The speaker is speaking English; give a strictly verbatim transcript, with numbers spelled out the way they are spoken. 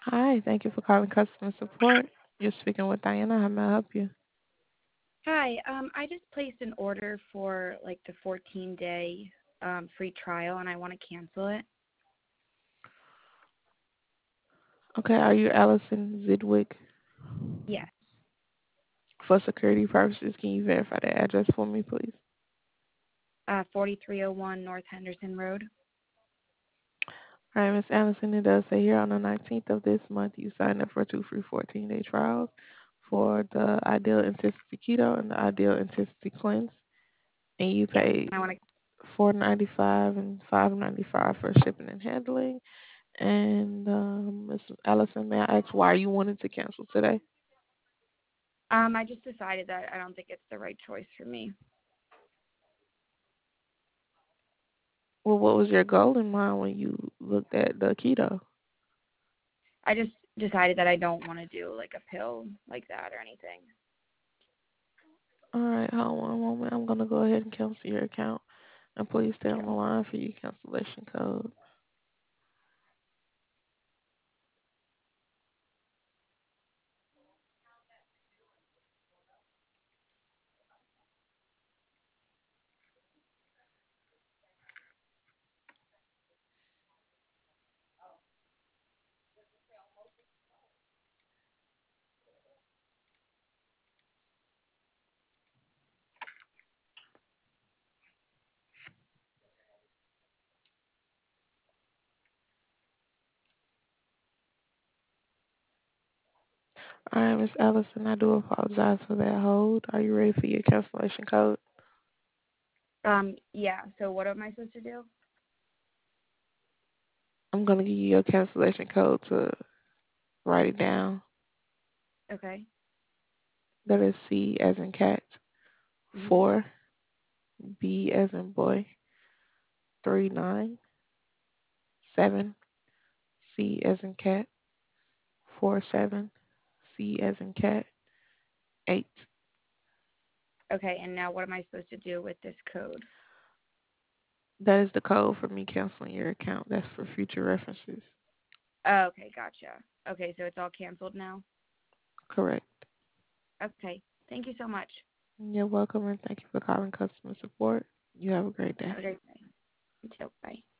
Hi, thank you for calling customer support. You're speaking with Diana. How may I help you? Hi. Um, I just placed an order for like the fourteen day um, free trial, and I want to cancel it. Okay, are you Allison Zidwick? Yes. For security purposes, can you verify the address for me, please? Uh, forty-three oh one North Henderson Road. All right, Miss Allison, it does say here on the nineteenth of this month you signed up for two free fourteen-day trials for the Ideal Intensity Keto and the Ideal Intensity Cleanse, and you Yes. paid And I want to. four ninety-five and five ninety-five for shipping and handling. And um, Miss Allison, may I ask why you wanted to cancel today? Um, I just decided that I don't think it's the right choice for me. Well, what was your goal in mind when you looked at the keto? I just decided that I don't want to do like a pill like that or anything. All right, hold on one moment. I'm gonna go ahead and cancel your account, and please stay on Thank the you. line for your cancellation code. All right, Miss Allison, I do apologize for that hold. Are you ready for your cancellation code? Um, yeah. So what am I supposed to do? I'm gonna give you your cancellation code to write it down. Okay. That is C as in cat, Mhm. four, B as in boy, three nine, seven, C as in cat, four seven, C as in cat, eight. Okay. And now what am I supposed to do with this code? That is the code for me canceling your account. That's for future references. Oh, okay. Gotcha. Okay. So it's all canceled now. Correct. Okay. Thank you so much. You're welcome, and thank you for calling customer support. You have a great day. Have a great day. You too. Bye.